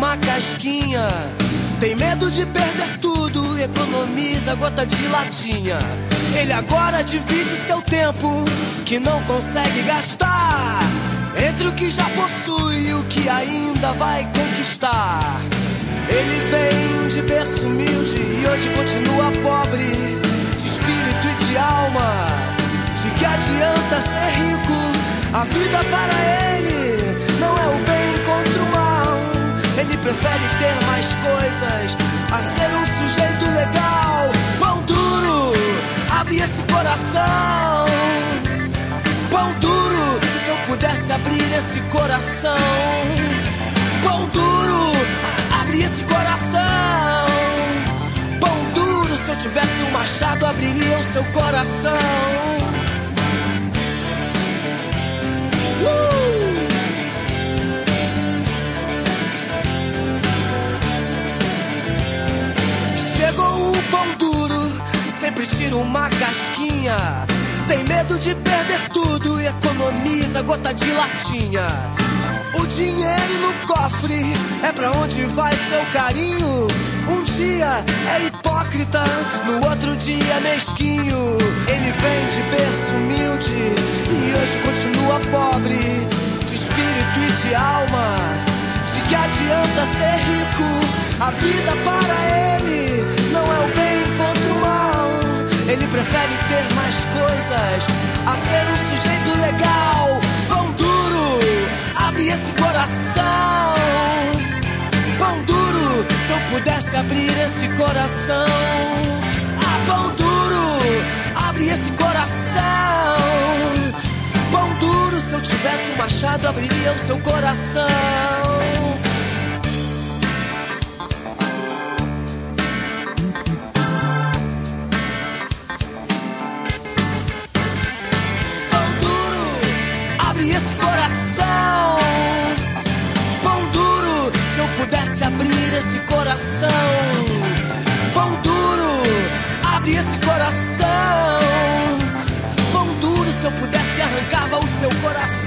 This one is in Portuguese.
uma casquinha. Tem medo de perder tudo, economiza gota de latinha. Ele agora divide seu tempo, que não consegue gastar, entre o que já possui e o que ainda vai conquistar. Ele vem de berço humilde e hoje continua pobre, de espírito e de alma. De que adianta ser rico? A vida para ele não é o bem contra o mal. Ele prefere ter mais coisas a ser um sujeito legal. Pão duro, abre esse coração. Pão duro, se eu pudesse abrir esse coração. Pão duro, abre esse coração. Pão duro, se eu tivesse um machado, abriria o seu coração. Chegou o pão duro, sempre tira uma casquinha. Tem medo de perder tudo e economiza gota de latinha. O dinheiro no cofre é pra onde vai seu carinho. Um dia é hipócrita, no outro dia é mesquinho. Ele vem de berço humilde e hoje continua pobre, de espírito e de alma. De que adianta ser rico? A vida para ele não é o bem contra o mal. Ele prefere ter mais coisas a ser um sujeito legal. Pão duro, abre esse coração. Pão duro, se eu pudesse abrir esse coração. Ah, pão duro, abre esse coração. Pão duro, se eu tivesse um machado, abriria o seu coração. Esse coração, pão duro, se eu pudesse abrir esse coração. Pão duro, abre esse coração. Pão duro, se eu pudesse arrancava o seu coração.